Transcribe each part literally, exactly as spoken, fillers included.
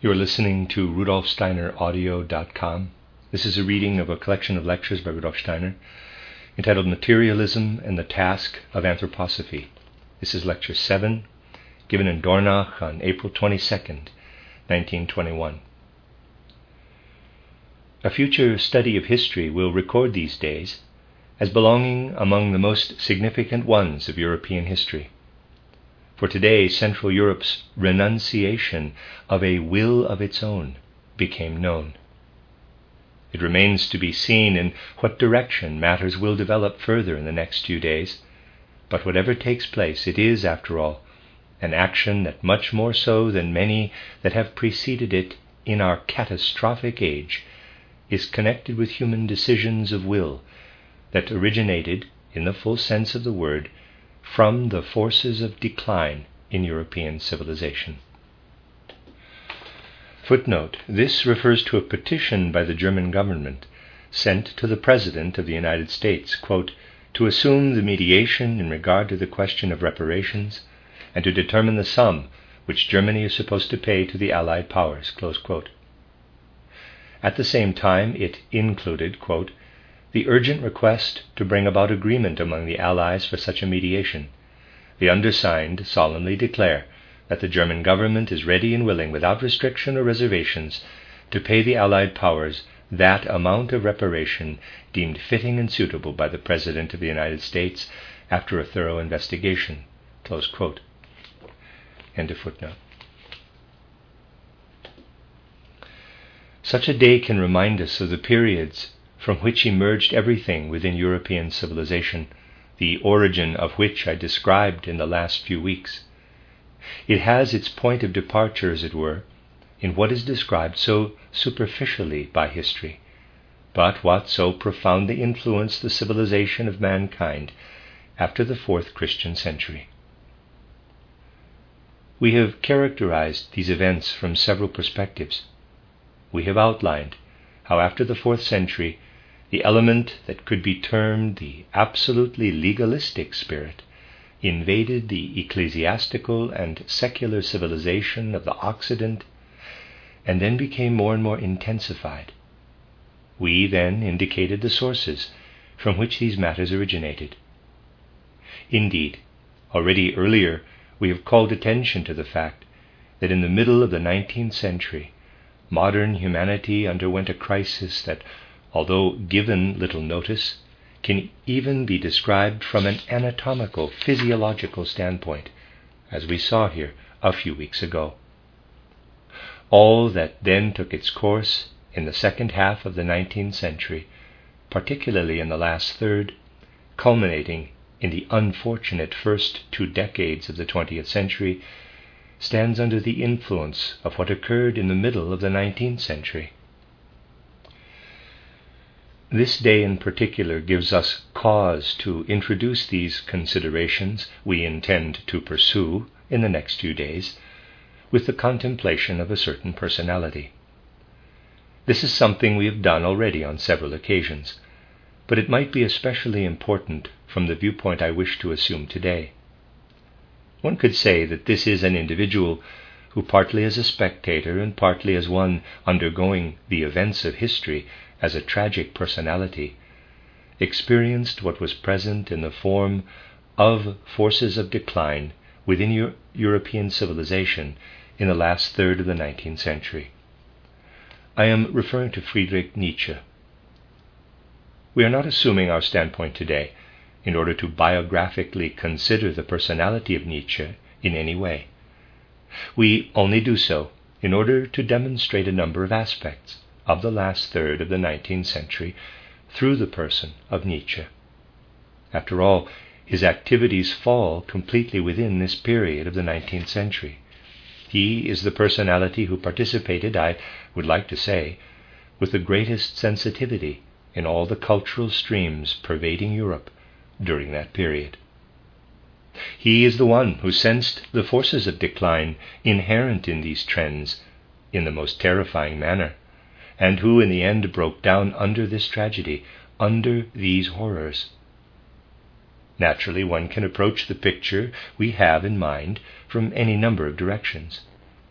You are listening to Rudolf Steiner Audio dot com. This is a reading of a collection of lectures by Rudolf Steiner entitled Materialism and the Task of Anthroposophy. This is Lecture seven, given in Dornach on April twenty-second, nineteen twenty-one. A future study of history will record these days as belonging among the most significant ones of European history. For today, Central Europe's renunciation of a will of its own became known. It remains to be seen in what direction matters will develop further in the next few days, but whatever takes place, it is, after all, an action that much more so than many that have preceded it in our catastrophic age is connected with human decisions of will that originated, in the full sense of the word, from the forces of decline in European civilization. Footnote: this refers to a petition by the German government sent to the President of the United States, quote, to assume the mediation in regard to the question of reparations and to determine the sum which Germany is supposed to pay to the Allied powers, close quote. At the same time, it included, quote, the urgent request to bring about agreement among the Allies for such a mediation. The undersigned solemnly declare that the German government is ready and willing, without restriction or reservations, to pay the Allied powers that amount of reparation deemed fitting and suitable by the President of the United States after a thorough investigation. Close quote. End of footnote. Such a day can remind us of the periods from which emerged everything within European civilization, the origin of which I described in the last few weeks. It has its point of departure, as it were, in what is described so superficially by history, but what so profoundly influenced the civilization of mankind after the fourth Christian century. We have characterized these events from several perspectives. We have outlined how after the fourth century the element that could be termed the absolutely legalistic spirit invaded the ecclesiastical and secular civilization of the Occident and then became more and more intensified. We then indicated the sources from which these matters originated. Indeed, already earlier we have called attention to the fact that in the middle of the nineteenth century, modern humanity underwent a crisis that, although given little notice, can even be described from an anatomical, physiological standpoint, as we saw here a few weeks ago. All that then took its course in the second half of the nineteenth century, particularly in the last third, culminating in the unfortunate first two decades of the twentieth century, stands under the influence of what occurred in the middle of the nineteenth century. This day in particular gives us cause to introduce these considerations we intend to pursue in the next few days with the contemplation of a certain personality. This is something we have done already on several occasions, but it might be especially important from the viewpoint I wish to assume today. One could say that this is an individual who, partly as a spectator and partly as one undergoing the events of history as a tragic personality, experienced what was present in the form of forces of decline within Euro- European civilization in the last third of the nineteenth century. I am referring to Friedrich Nietzsche. We are not assuming our standpoint today in order to biographically consider the personality of Nietzsche in any way. We only do so in order to demonstrate a number of aspects of the last third of the nineteenth century through the person of Nietzsche. After all, his activities fall completely within this period of the nineteenth century. He is the personality who participated, I would like to say, with the greatest sensitivity in all the cultural streams pervading Europe during that period. He is the one who sensed the forces of decline inherent in these trends in the most terrifying manner, and who in the end broke down under this tragedy, under these horrors. Naturally, one can approach the picture we have in mind from any number of directions.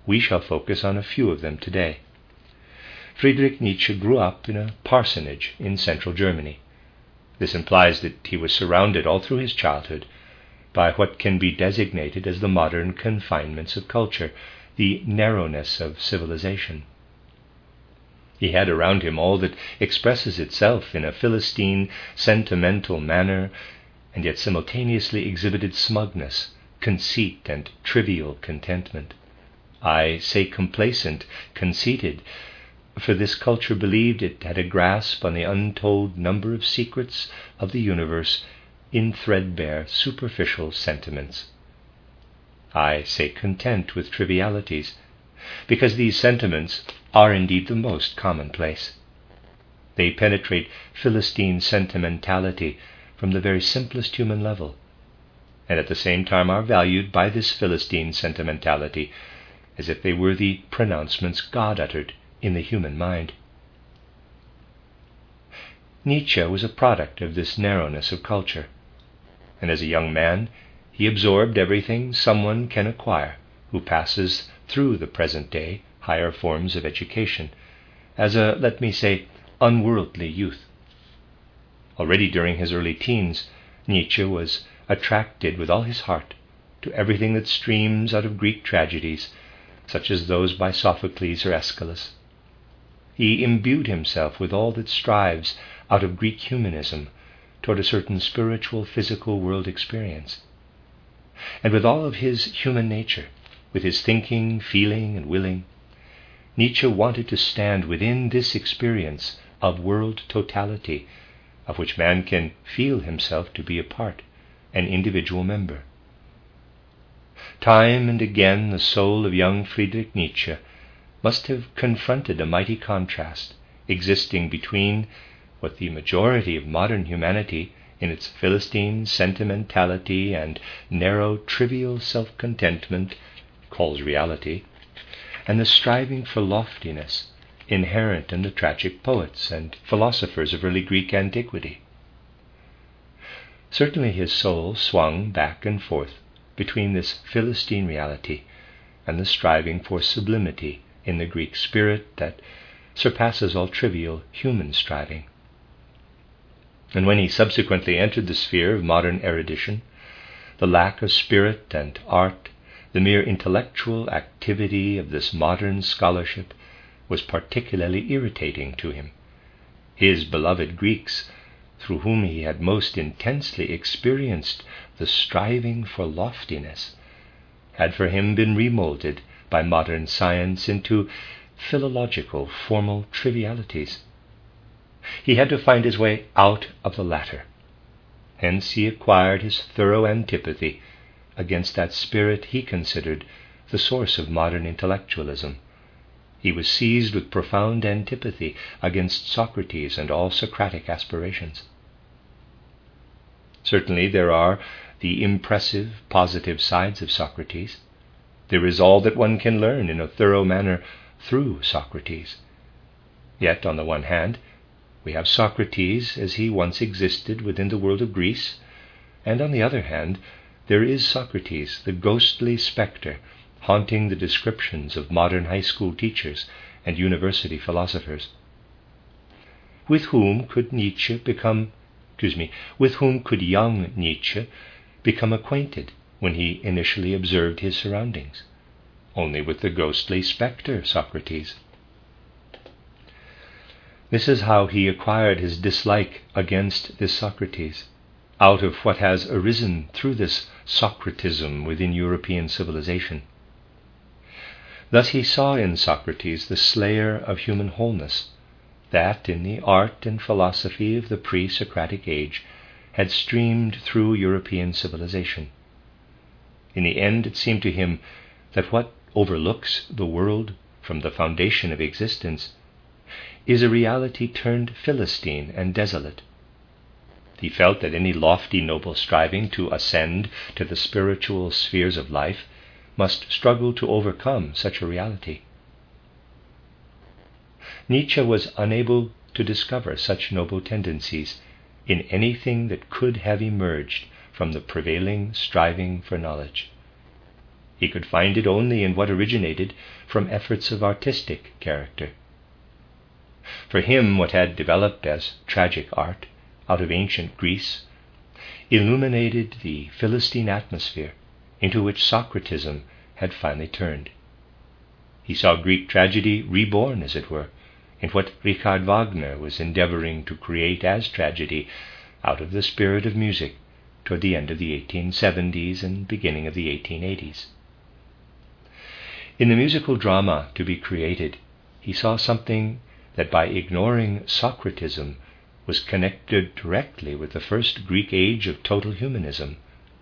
We shall focus on a few of them today. Friedrich Nietzsche grew up in a parsonage in central Germany. This implies that he was surrounded all through his childhood by what can be designated as the modern confinements of culture, the narrowness of civilization. He had around him all that expresses itself in a Philistine, sentimental manner, and yet simultaneously exhibited smugness, conceit, and trivial contentment. I say complacent, conceited, for this culture believed it had a grasp on the untold number of secrets of the universe in threadbare, superficial sentiments. I say content with trivialities, because these sentiments are indeed the most commonplace. They penetrate Philistine sentimentality from the very simplest human level, and at the same time are valued by this Philistine sentimentality as if they were the pronouncements God uttered in the human mind. Nietzsche was a product of this narrowness of culture, and as a young man he absorbed everything someone can acquire who passes through the present day higher forms of education, as a, let me say, unworldly youth. Already during his early teens, Nietzsche was attracted with all his heart to everything that streams out of Greek tragedies, such as those by Sophocles or Aeschylus. He imbued himself with all that strives out of Greek humanism toward a certain spiritual, physical world experience. And with all of his human nature, with his thinking, feeling, and willing, Nietzsche wanted to stand within this experience of world totality, of which man can feel himself to be a part, an individual member. Time and again the soul of young Friedrich Nietzsche must have confronted a mighty contrast existing between what the majority of modern humanity, in its Philistine sentimentality and narrow, trivial self-contentment, calls reality, and the striving for loftiness inherent in the tragic poets and philosophers of early Greek antiquity. Certainly his soul swung back and forth between this Philistine reality and the striving for sublimity in the Greek spirit that surpasses all trivial human striving. And when he subsequently entered the sphere of modern erudition, the lack of spirit and art, the mere intellectual activity of this modern scholarship, was particularly irritating to him. His beloved Greeks, through whom he had most intensely experienced the striving for loftiness, had for him been remolded by modern science into philological, formal trivialities. He had to find his way out of the latter. Hence he acquired his thorough antipathy against that spirit he considered the source of modern intellectualism. He was seized with profound antipathy against Socrates and all Socratic aspirations. Certainly there are the impressive, positive sides of Socrates. There is all that one can learn in a thorough manner through Socrates. Yet, on the one hand, we have Socrates as he once existed within the world of Greece, and on the other hand, there is Socrates, the ghostly spectre, haunting the descriptions of modern high school teachers and university philosophers. With whom could Nietzsche become, excuse me, with whom could young Nietzsche become acquainted when he initially observed his surroundings? Only with the ghostly spectre, Socrates. This is how he acquired his dislike against this Socrates, out of what has arisen through this Socratism within European civilization. Thus he saw in Socrates the slayer of human wholeness, that in the art and philosophy of the pre-Socratic age had streamed through European civilization. In the end it seemed to him that what overlooks the world from the foundation of existence is a reality turned Philistine and desolate. He felt that any lofty, noble striving to ascend to the spiritual spheres of life must struggle to overcome such a reality. Nietzsche was unable to discover such noble tendencies in anything that could have emerged from the prevailing striving for knowledge. He could find it only in what originated from efforts of artistic character. For him, what had developed as tragic art out of ancient Greece illuminated the Philistine atmosphere into which Socratism had finally turned. He saw Greek tragedy reborn, as it were, in what Richard Wagner was endeavoring to create as tragedy out of the spirit of music toward the end of the eighteen seventies and beginning of the eighteen eighties. In the musical drama to be created, he saw something that by ignoring Socratism was connected directly with the first Greek age of total humanism.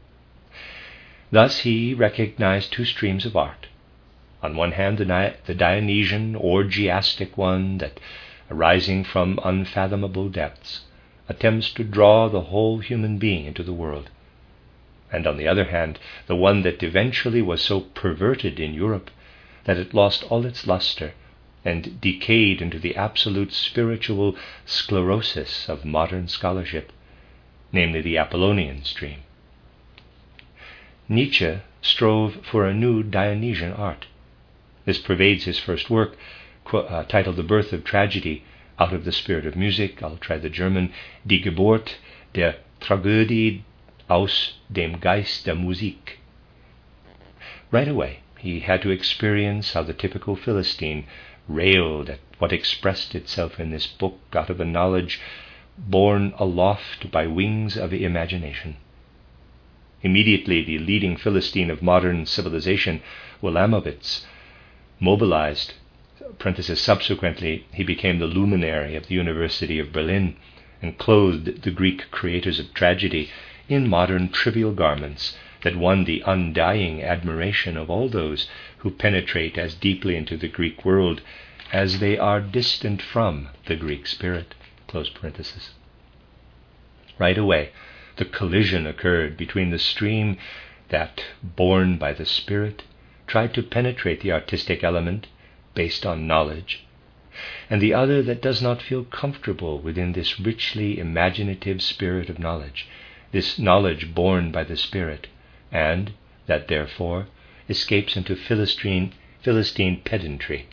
Thus he recognized two streams of art. On one hand, the, the Dionysian, orgiastic one that, arising from unfathomable depths, attempts to draw the whole human being into the world. And on the other hand, the one that eventually was so perverted in Europe that it lost all its luster and decayed into the absolute spiritual sclerosis of modern scholarship, namely the Apollonian stream. Nietzsche strove for a new Dionysian art. This pervades his first work, uh, titled The Birth of Tragedy, out of the spirit of music. I'll try the German, Die Geburt der Tragödie aus dem Geist der Musik. Right away, he had to experience how the typical Philistine railed at what expressed itself in this book out of a knowledge borne aloft by wings of imagination. Immediately, the leading Philistine of modern civilization, Wilamowitz, mobilized, parenthesis, subsequently he became the luminary of the University of Berlin and clothed the Greek creators of tragedy in modern trivial garments that won the undying admiration of all those who penetrate as deeply into the Greek world as they are distant from the Greek spirit, close parenthesis. Right away, the collision occurred between the stream that, borne by the spirit, tried to penetrate the artistic element based on knowledge, and the other that does not feel comfortable within this richly imaginative spirit of knowledge, this knowledge borne by the spirit, and that therefore escapes into Philistine, Philistine pedantry.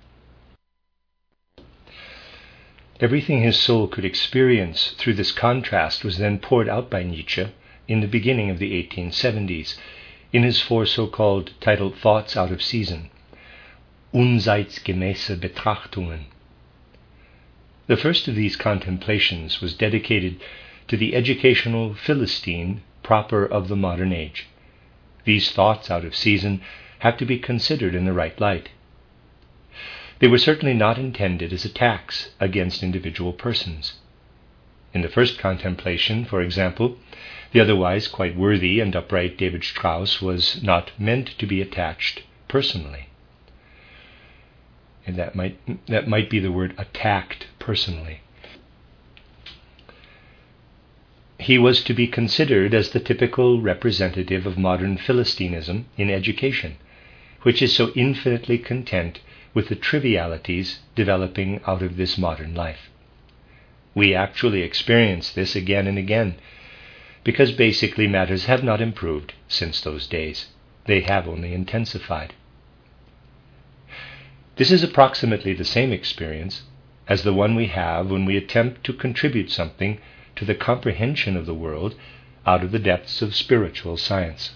Everything his soul could experience through this contrast was then poured out by Nietzsche in the beginning of the eighteen seventies, in his four so-called titled Thoughts Out of Season, Unzeitgemäße Betrachtungen. The first of these contemplations was dedicated to the educational Philistine proper of the modern age. These thoughts out of season have to be considered in the right light. They were certainly not intended as attacks against individual persons. In the first contemplation, for example, the otherwise quite worthy and upright David Strauss was not meant to be attached personally. And that might that might be the word attacked personally. He was to be considered as the typical representative of modern Philistinism in education, which is so infinitely content with the trivialities developing out of this modern life. We actually experience this again and again, because basically matters have not improved since those days. They have only intensified. This is approximately the same experience as the one we have when we attempt to contribute something to the comprehension of the world out of the depths of spiritual science.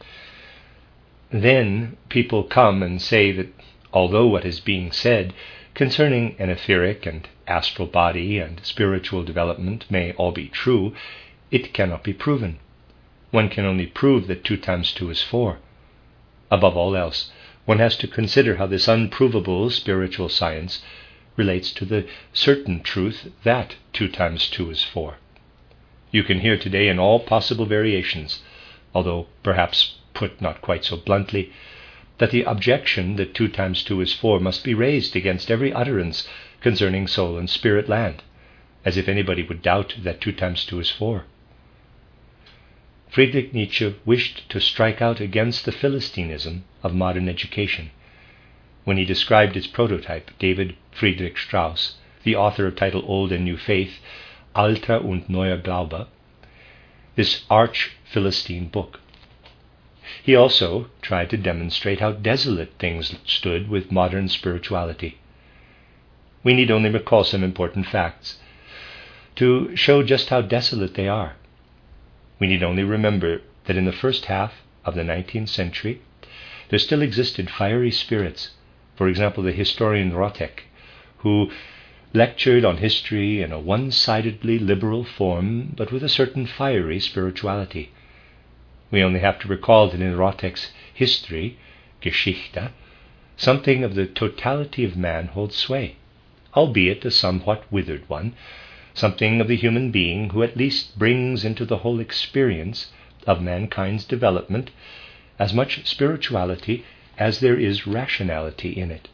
Then people come and say that although what is being said concerning an etheric and astral body and spiritual development may all be true, it cannot be proven. One can only prove that two times two is four. Above all else, one has to consider how this unprovable spiritual science relates to the certain truth that two times two is four. You can hear today in all possible variations, although perhaps put not quite so bluntly, that the objection that two times two is four must be raised against every utterance concerning soul and spirit land, as if anybody would doubt that two times two is four. Friedrich Nietzsche wished to strike out against the Philistinism of modern education when he described its prototype, David Friedrich Strauss, the author of title Old and New Faith, Alter und Neuer Glaube, this arch-Philistine book. He also tried to demonstrate how desolate things stood with modern spirituality. We need only recall some important facts to show just how desolate they are. We need only remember that in the first half of the nineteenth century, there still existed fiery spirits, for example, the historian Rotek, who lectured on history in a one-sidedly liberal form, but with a certain fiery spirituality. We only have to recall that in Rotek's history, Geschichte, something of the totality of man holds sway, albeit a somewhat withered one, something of the human being who at least brings into the whole experience of mankind's development as much spirituality as there is rationality in it.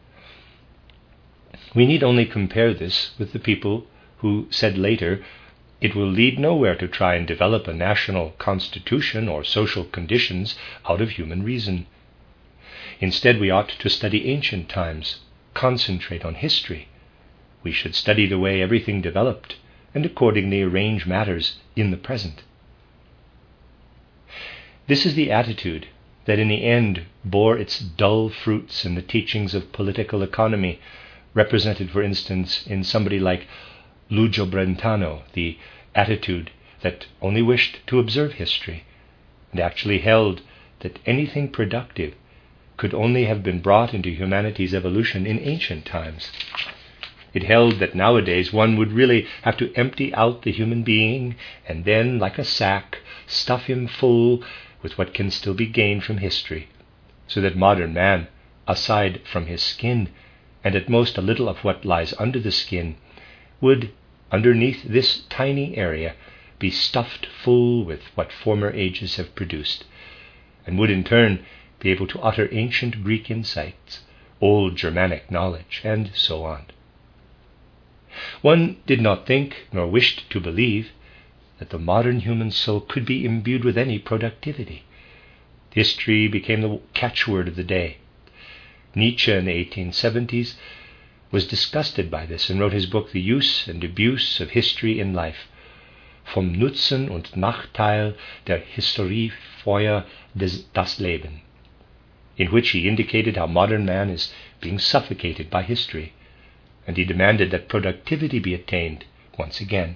We need only compare this with the people who said later, it will lead nowhere to try and develop a national constitution or social conditions out of human reason. Instead, we ought to study ancient times, concentrate on history. We should study the way everything developed and accordingly arrange matters in the present. This is the attitude that in the end bore its dull fruits in the teachings of political economy, represented, for instance, in somebody like Lucio Brentano, the attitude that only wished to observe history and actually held that anything productive could only have been brought into humanity's evolution in ancient times. It held that nowadays one would really have to empty out the human being and then, like a sack, stuff him full with what can still be gained from history, so that modern man, aside from his skin, and at most a little of what lies under the skin, would, underneath this tiny area, be stuffed full with what former ages have produced, and would in turn be able to utter ancient Greek insights, old Germanic knowledge, and so on. One did not think, nor wished to believe, that the modern human soul could be imbued with any productivity. History became the catchword of the day. Nietzsche in the eighteen seventies was disgusted by this and wrote his book The Use and Abuse of History in Life, Vom Nutzen und Nachteil der Historie für das Leben, in which he indicated how modern man is being suffocated by history, and he demanded that productivity be attained once again.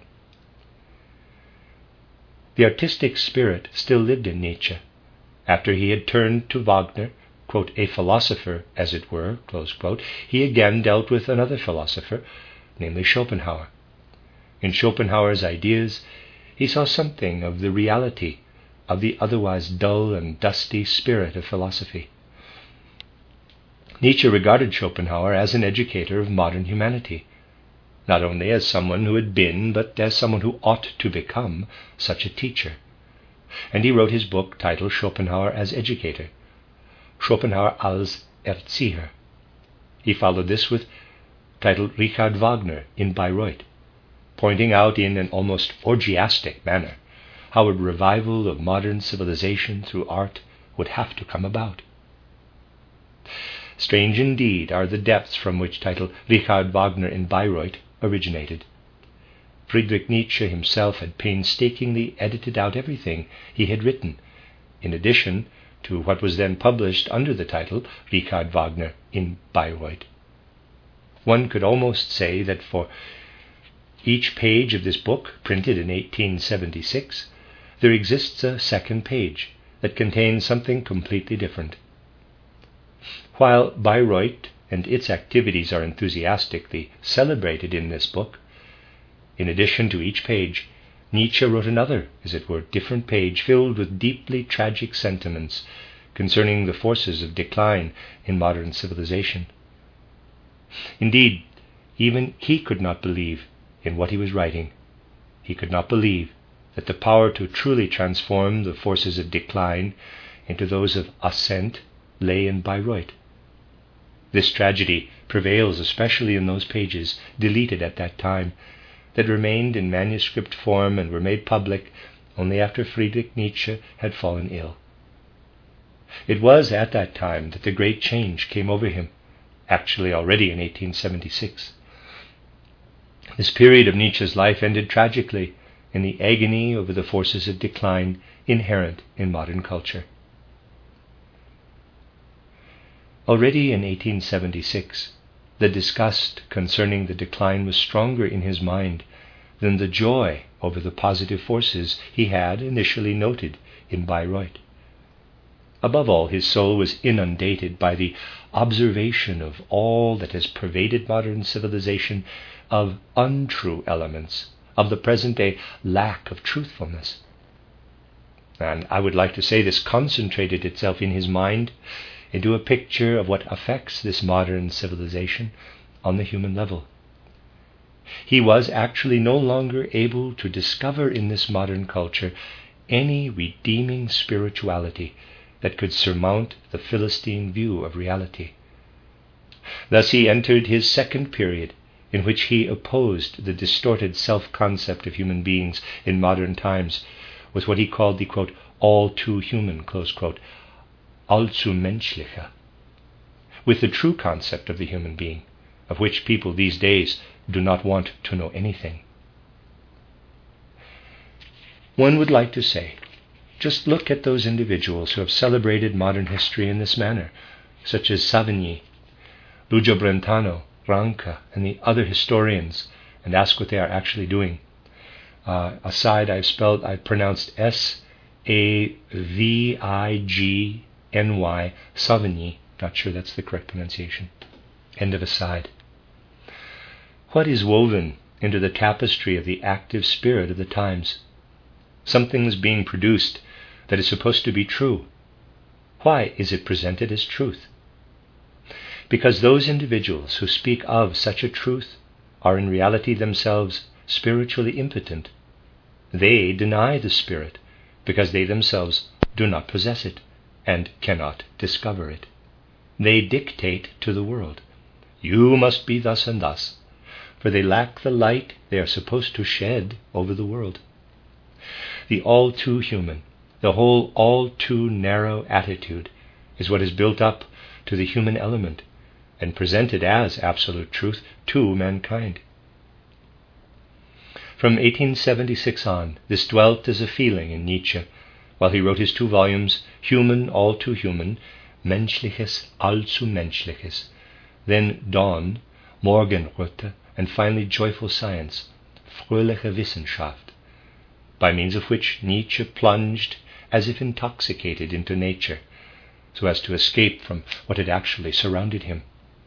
The artistic spirit still lived in Nietzsche. After he had turned to Wagner, quote, a philosopher, as it were, close quote, he again dealt with another philosopher, namely Schopenhauer. In Schopenhauer's ideas, he saw something of the reality of the otherwise dull and dusty spirit of philosophy. Nietzsche regarded Schopenhauer as an educator of modern humanity, not only as someone who had been, but as someone who ought to become such a teacher. And he wrote his book titled Schopenhauer as Educator, Schopenhauer als Erzieher. He followed this with titled Richard Wagner in Bayreuth, pointing out in an almost orgiastic manner how a revival of modern civilization through art would have to come about. Strange indeed are the depths from which title Richard Wagner in Bayreuth originated. Friedrich Nietzsche himself had painstakingly edited out everything he had written, in addition to what was then published under the title Richard Wagner in Bayreuth. One could almost say that for each page of this book, printed in eighteen seventy-six, there exists a second page that contains something completely different. While Bayreuth and its activities are enthusiastically celebrated in this book, in addition to each page, Nietzsche wrote another, as it were, different page filled with deeply tragic sentiments concerning the forces of decline in modern civilization. Indeed, even he could not believe in what he was writing. He could not believe that the power to truly transform the forces of decline into those of ascent lay in Bayreuth. This tragedy prevails especially in those pages, deleted at that time, that remained in manuscript form and were made public only after Friedrich Nietzsche had fallen ill. It was at that time that the great change came over him, actually already in eighteen seventy-six. This period of Nietzsche's life ended tragically in the agony over the forces of decline inherent in modern culture. Already in eighteen seventy-six, the disgust concerning the decline was stronger in his mind than the joy over the positive forces he had initially noted in Bayreuth. Above all, his soul was inundated by the observation of all that has pervaded modern civilization, of untrue elements, of the present-day lack of truthfulness. And I would like to say this concentrated itself in his mind into a picture of what affects this modern civilization on the human level. He was actually no longer able to discover in this modern culture any redeeming spirituality that could surmount the Philistine view of reality. Thus he entered his second period, in which he opposed the distorted self-concept of human beings in modern times with what he called the, quote, all too human, close quote, allzu menschliche, with the true concept of the human being, of which people these days do not want to know anything. One would like to say, just look at those individuals who have celebrated modern history in this manner, such as Savigny, Luigi Brentano, Ranca, and the other historians, and ask what they are actually doing. Uh, aside, I've spelled, I pronounced S A V I G N Y, Savigny. Not sure that's the correct pronunciation. End of aside. What is woven into the tapestry of the active spirit of the times? Something is being produced that is supposed to be true. Why is it presented as truth? Because those individuals who speak of such a truth are in reality themselves spiritually impotent. They deny the Spirit because they themselves do not possess it and cannot discover it. They dictate to the world, you must be thus and thus, for they lack the light they are supposed to shed over the world. The all too human, the whole all too narrow attitude is what is built up to the human element and presented as absolute truth to mankind. From eighteen seventy-six on, this dwelt as a feeling in Nietzsche, while he wrote his two volumes, Human, All Too Human, Menschliches, Allzu Menschliches, then Dawn, Morgenröte, and finally Joyful Science, Fröhliche Wissenschaft, by means of which Nietzsche plunged as if intoxicated into nature, so as to escape from what had actually surrounded him.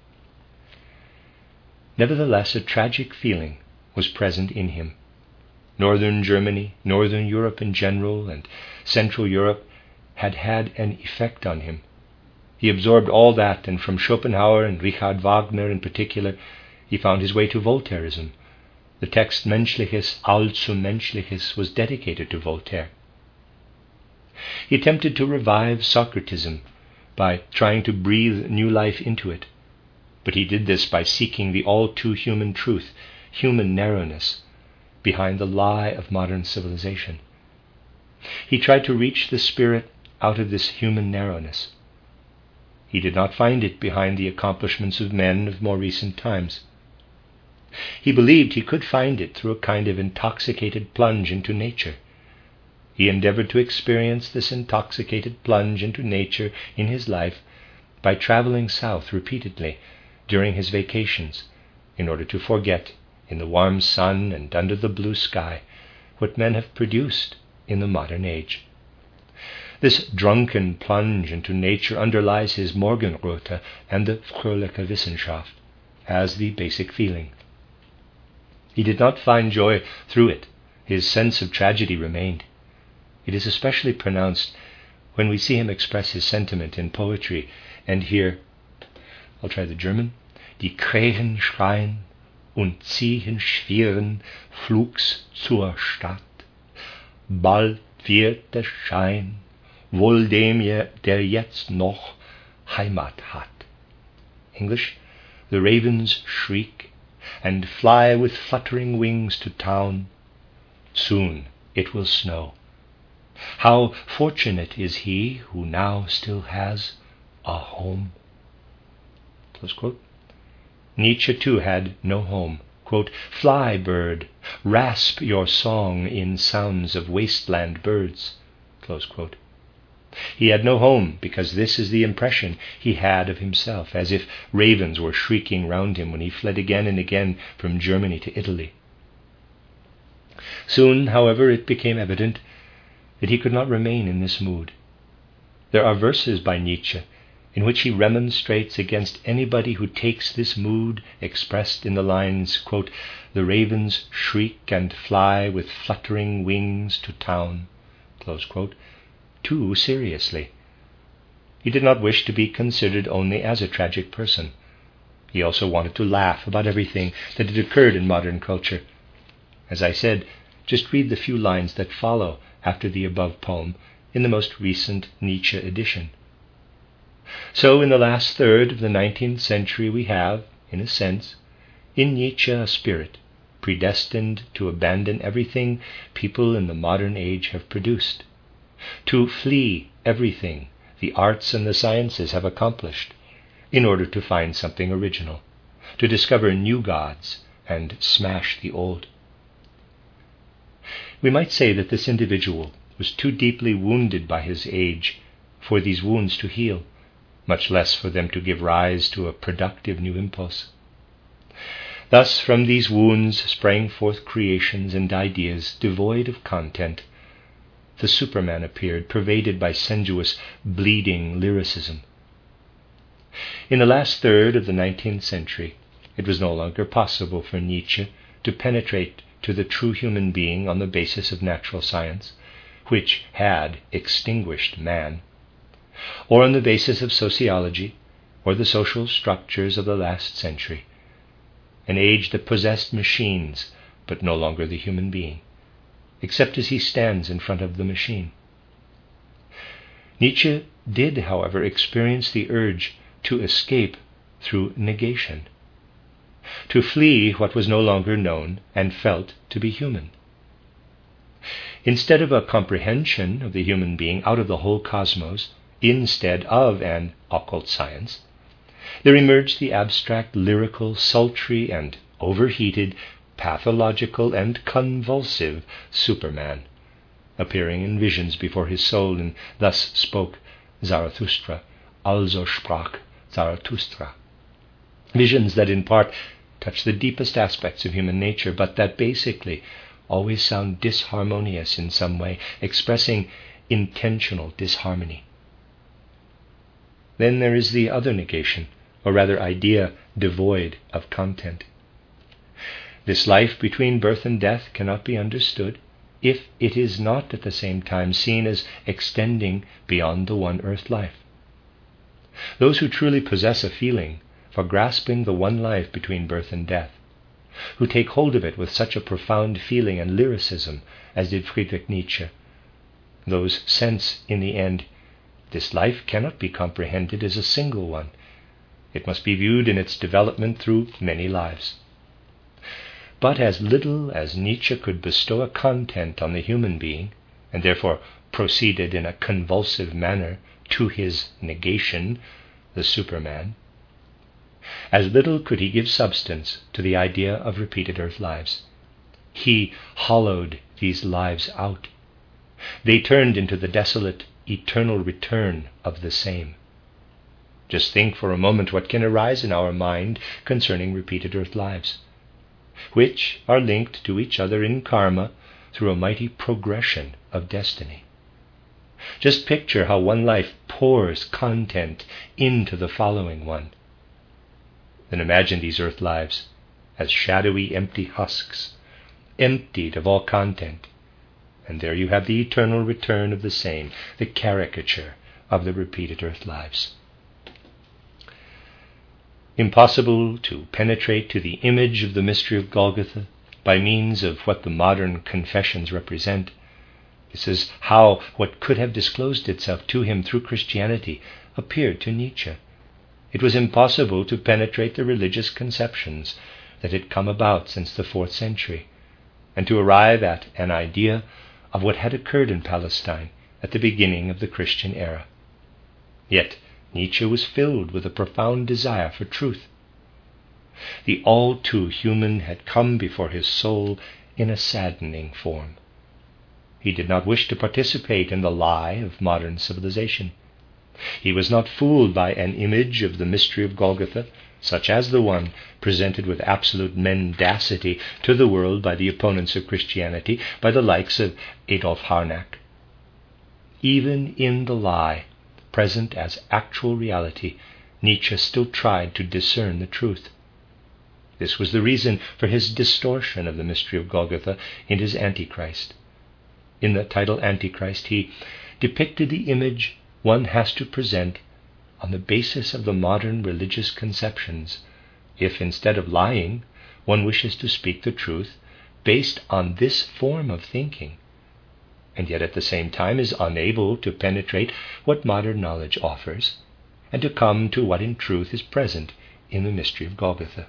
Nevertheless, a tragic feeling was present in him. Northern Germany, Northern Europe in general, and Central Europe had had an effect on him. He absorbed all that, and from Schopenhauer and Richard Wagner in particular, he found his way to Voltaireism. The text Menschliches, Allzu Menschliches was dedicated to Voltaire. He attempted to revive Socratism by trying to breathe new life into it, but he did this by seeking the all-too-human truth, human narrowness, behind the lie of modern civilization. He tried to reach the spirit out of this human narrowness. He did not find it behind the accomplishments of men of more recent times. He believed he could find it through a kind of intoxicated plunge into nature. He endeavored to experience this intoxicated plunge into nature in his life by traveling south repeatedly during his vacations in order to forget, in the warm sun and under the blue sky, what men have produced in the modern age. This drunken plunge into nature underlies his Morgenröte and the Fröhliche Wissenschaft as the basic feeling. He did not find joy through it. His sense of tragedy remained. It is especially pronounced when we see him express his sentiment in poetry and hear, I'll try the German, Die Krähen schreien und ziehen schweren Flugs zur Stadt. Bald wird der Schein wohl dem, der jetzt noch Heimat hat. English, the ravens shriek and fly with fluttering wings to town. Soon it will snow. How fortunate is he who now still has a home. Close quote. Nietzsche too had no home. Quote, fly, bird, rasp your song in sounds of wasteland birds. Close quote. He had no home, because this is the impression he had of himself, as if ravens were shrieking round him when he fled again and again from Germany to Italy. Soon, however, it became evident that he could not remain in this mood. There are verses by Nietzsche in which he remonstrates against anybody who takes this mood, expressed in the lines, quote, "The ravens shriek and fly with fluttering wings to town," close quote, too seriously. He did not wish to be considered only as a tragic person. He also wanted to laugh about everything that had occurred in modern culture. As I said, just read the few lines that follow after the above poem in the most recent Nietzsche edition. So in the last third of the nineteenth century we have, in a sense, in Nietzsche a spirit predestined to abandon everything people in the modern age have produced, to flee everything the arts and the sciences have accomplished, in order to find something original, to discover new gods and smash the old. We might say that this individual was too deeply wounded by his age for these wounds to heal, much less for them to give rise to a productive new impulse. Thus, from these wounds sprang forth creations and ideas devoid of content. The Superman appeared, pervaded by sensuous, bleeding lyricism. In the last third of the nineteenth century, it was no longer possible for Nietzsche to penetrate to the true human being on the basis of natural science, which had extinguished man, or on the basis of sociology, or the social structures of the last century, an age that possessed machines, but no longer the human being, except as he stands in front of the machine. Nietzsche did, however, experience the urge to escape through negation, to flee what was no longer known and felt to be human. Instead of a comprehension of the human being out of the whole cosmos, instead of an occult science, there emerged the abstract, lyrical, sultry, and overheated, pathological, and convulsive Superman, appearing in visions before his soul, and thus spoke Zarathustra, also sprach Zarathustra. Visions that in part touch the deepest aspects of human nature, but that basically always sound disharmonious in some way, expressing intentional disharmony. Then there is the other negation, or rather idea devoid of content. This life between birth and death cannot be understood if it is not at the same time seen as extending beyond the one earth life. Those who truly possess a feeling for grasping the one life between birth and death, who take hold of it with such a profound feeling and lyricism as did Friedrich Nietzsche, those sense in the end, this life cannot be comprehended as a single one. It must be viewed in its development through many lives. But as little as Nietzsche could bestow a content on the human being, and therefore proceeded in a convulsive manner to his negation, the Superman, as little could he give substance to the idea of repeated earth lives. He hollowed these lives out. They turned into the desolate, eternal return of the same. Just think for a moment what can arise in our mind concerning repeated earth lives, which are linked to each other in karma through a mighty progression of destiny. Just picture how one life pours content into the following one. Then imagine these earth lives as shadowy, empty husks, emptied of all content, and there you have the eternal return of the same, the caricature of the repeated earth lives. Impossible to penetrate to the image of the mystery of Golgotha by means of what the modern confessions represent. This is how what could have disclosed itself to him through Christianity appeared to Nietzsche. It was impossible to penetrate the religious conceptions that had come about since the fourth century, and to arrive at an idea of what had occurred in Palestine at the beginning of the Christian era. Yet Nietzsche was filled with a profound desire for truth. The all-too-human had come before his soul in a saddening form. He did not wish to participate in the lie of modern civilization. He was not fooled by an image of the mystery of Golgotha, such as the one presented with absolute mendacity to the world by the opponents of Christianity, by the likes of Adolf Harnack. Even in the lie, present as actual reality, Nietzsche still tried to discern the truth. This was the reason for his distortion of the mystery of Golgotha in his Antichrist. In the title Antichrist, he depicted the image one has to present on the basis of the modern religious conceptions, if instead of lying, one wishes to speak the truth based on this form of thinking, and yet at the same time is unable to penetrate what modern knowledge offers, and to come to what in truth is present in the mystery of Golgotha.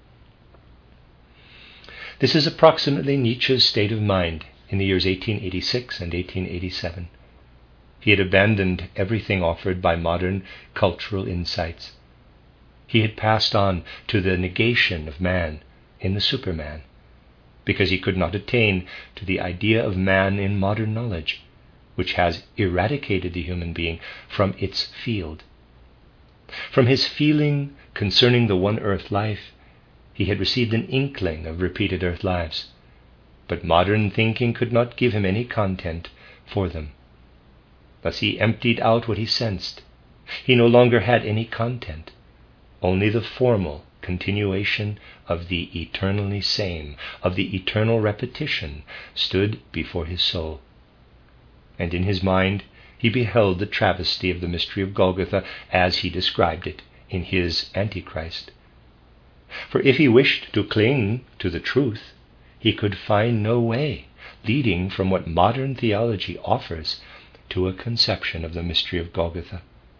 This is approximately Nietzsche's state of mind in the years eighteen eighty-six and eighteen eighty-seven. He had abandoned everything offered by modern cultural insights. He had passed on to the negation of man in the Superman, because he could not attain to the idea of man in modern knowledge, which has eradicated the human being from its field. From his feeling concerning the one earth life, he had received an inkling of repeated earth lives, but modern thinking could not give him any content for them. Thus he emptied out what he sensed. He no longer had any content, only the formal continuation of the eternally same, of the eternal repetition, stood before his soul. And in his mind he beheld the travesty of the mystery of Golgotha as he described it in his Antichrist. For if he wished to cling to the truth, he could find no way leading from what modern theology offers to a conception of the mystery of Golgotha.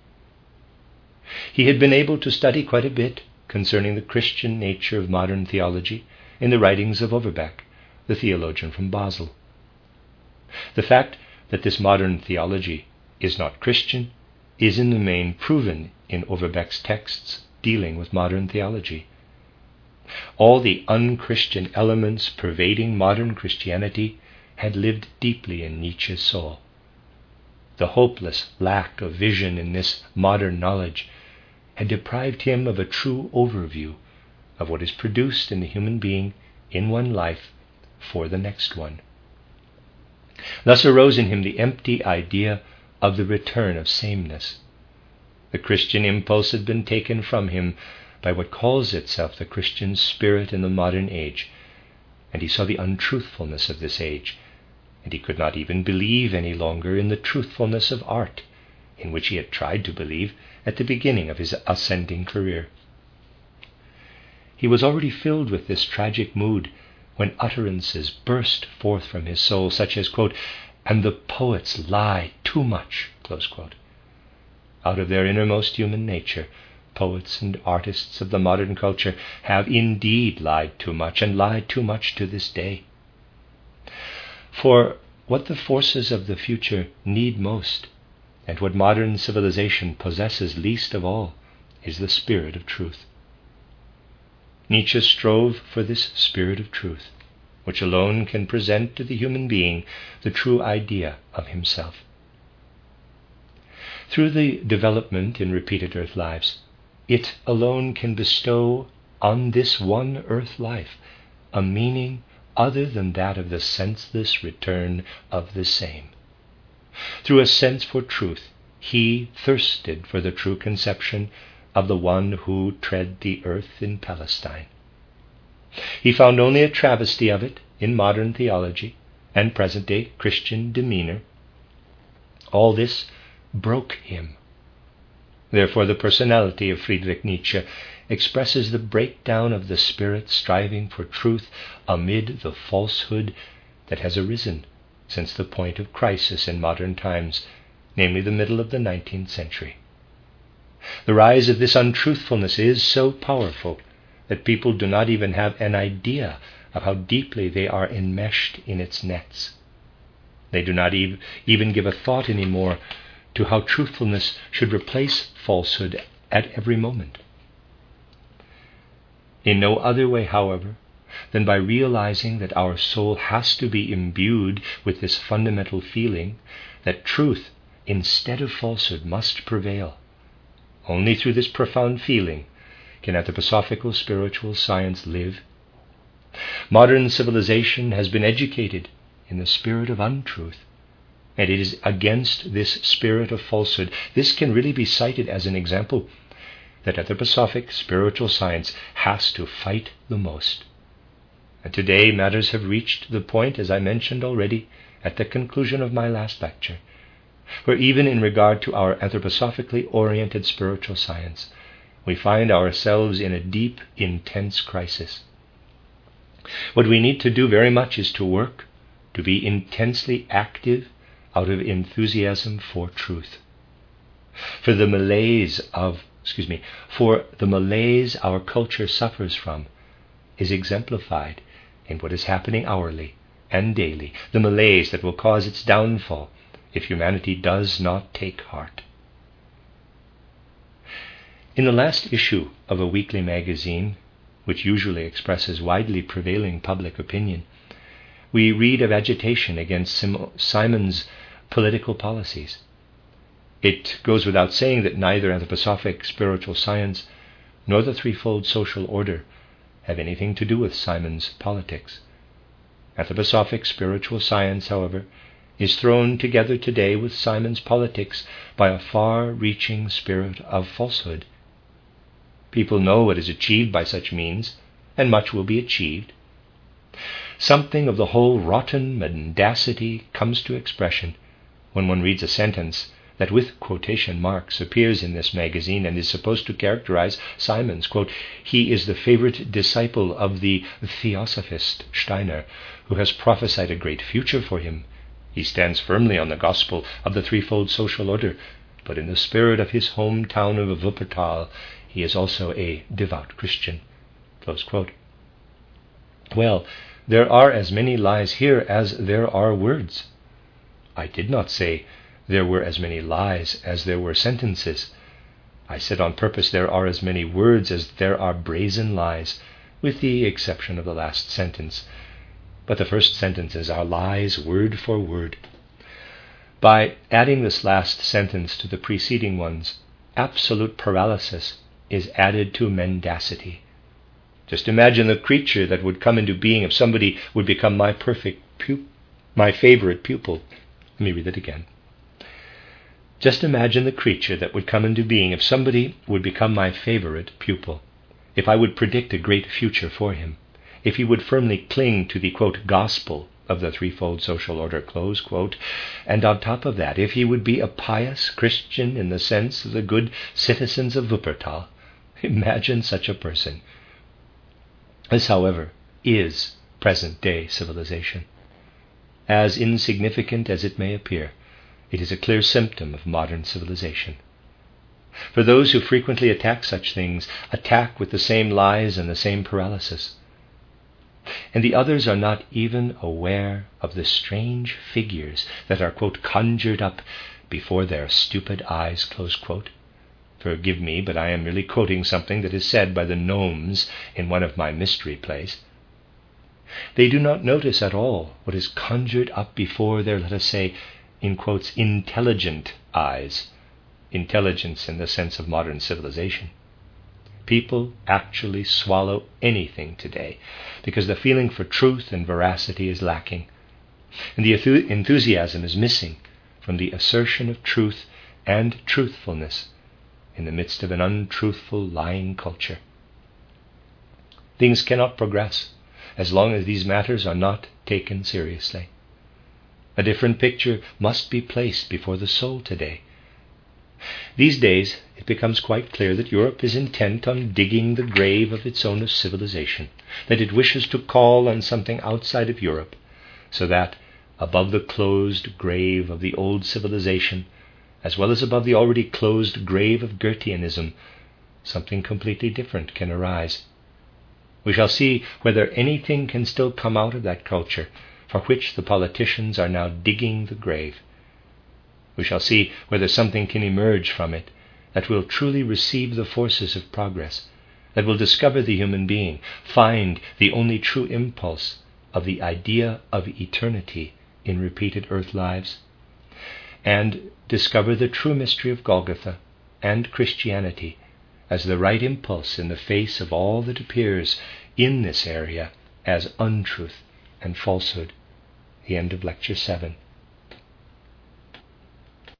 He had been able to study quite a bit concerning the Christian nature of modern theology in the writings of Overbeck, the theologian from Basel. The fact that this modern theology is not Christian is in the main proven in Overbeck's texts dealing with modern theology. All the unchristian elements pervading modern Christianity had lived deeply in Nietzsche's soul. The hopeless lack of vision in this modern knowledge had deprived him of a true overview of what is produced in the human being in one life for the next one. Thus arose in him the empty idea of the return of sameness. The Christian impulse had been taken from him by what calls itself the Christian spirit in the modern age, and he saw the untruthfulness of this age, and he could not even believe any longer in the truthfulness of art, in which he had tried to believe at the beginning of his ascending career. He was already filled with this tragic mood when utterances burst forth from his soul, such as, quote, "and the poets lie too much," close quote. Out of their innermost human nature, poets and artists of the modern culture have indeed lied too much, and lie too much to this day. For what the forces of the future need most, and what modern civilization possesses least of all, is the spirit of truth. Nietzsche strove for this spirit of truth, which alone can present to the human being the true idea of himself. Through the development in repeated earth lives, it alone can bestow on this one earth life a meaning other than that of the senseless return of the same. Through a sense for truth, he thirsted for the true conception of the one who tread the earth in Palestine. He found only a travesty of it in modern theology and present-day Christian demeanor. All this broke him. Therefore, the personality of Friedrich Nietzsche expresses the breakdown of the spirit striving for truth amid the falsehood that has arisen since the point of crisis in modern times, namely the middle of the nineteenth century. The rise of this untruthfulness is so powerful that people do not even have an idea of how deeply they are enmeshed in its nets. They do not ev- even give a thought anymore to how truthfulness should replace falsehood at every moment. In no other way, however, than by realizing that our soul has to be imbued with this fundamental feeling that truth instead of falsehood must prevail. Only through this profound feeling can anthroposophical spiritual science live. Modern civilization has been educated in the spirit of untruth, and it is against this spirit of falsehood. This can really be cited as an example that anthroposophic spiritual science has to fight the most. And today matters have reached the point, as I mentioned already at the conclusion of my last lecture, where even in regard to our anthroposophically oriented spiritual science, we find ourselves in a deep, intense crisis. What we need to do very much is to work, to be intensely active out of enthusiasm for truth. For the malaise of, excuse me, for the malaise our culture suffers from is exemplified in what is happening hourly and daily, the malaise that will cause its downfall if humanity does not take heart. In the last issue of a weekly magazine, which usually expresses widely prevailing public opinion, we read of agitation against Sim- Simon's political policies. It goes without saying that neither anthroposophic spiritual science nor the threefold social order have anything to do with Simon's politics. Anthroposophic spiritual science, however, is thrown together today with Simon's politics by a far-reaching spirit of falsehood. People know what is achieved by such means, and much will be achieved. Something of the whole rotten mendacity comes to expression when one reads a sentence that with quotation marks appears in this magazine and is supposed to characterize Simon's, quote, "He is the favorite disciple of the theosophist Steiner, who has prophesied a great future for him. He stands firmly on the gospel of the threefold social order, but in the spirit of his hometown of Wuppertal, he is also a devout Christian." Close quote. Well, there are as many lies here as there are words. I did not say there were as many lies as there were sentences. I said on purpose there are as many words as there are brazen lies, with the exception of the last sentence. But the first sentences are lies word for word. By adding this last sentence to the preceding ones, absolute paralysis is added to mendacity. Just imagine the creature that would come into being if somebody would become my perfect pu- my favorite pupil. Let me read it again. Just imagine the creature that would come into being if somebody would become my favorite pupil, if I would predict a great future for him, if he would firmly cling to the, quote, gospel of the threefold social order, close quote, and on top of that, if he would be a pious Christian in the sense of the good citizens of Wuppertal. Imagine such a person. This, however, is present-day civilization. As insignificant as it may appear, it is a clear symptom of modern civilization. For those who frequently attack such things, attack with the same lies and the same paralysis. And the others are not even aware of the strange figures that are, quote, conjured up before their stupid eyes, close quote. Forgive me, but I am really quoting something that is said by the gnomes in one of my mystery plays. They do not notice at all what is conjured up before their, let us say, in quotes, intelligent eyes, intelligence in the sense of modern civilization. People actually swallow anything today because the feeling for truth and veracity is lacking, and the enthusiasm is missing from the assertion of truth and truthfulness in the midst of an untruthful, lying culture. Things cannot progress as long as these matters are not taken seriously. A different picture must be placed before the soul today. These days, it becomes quite clear that Europe is intent on digging the grave of its own civilization, that it wishes to call on something outside of Europe, so that, above the closed grave of the old civilization, as well as above the already closed grave of Goetheanism, something completely different can arise. We shall see whether anything can still come out of that culture for which the politicians are now digging the grave. We shall see whether something can emerge from it that will truly receive the forces of progress, that will discover the human being, find the only true impulse of the idea of eternity in repeated earth lives, and discover the true mystery of Golgotha and Christianity as the right impulse in the face of all that appears in this area as untruth and falsehood. The end of Lecture seven.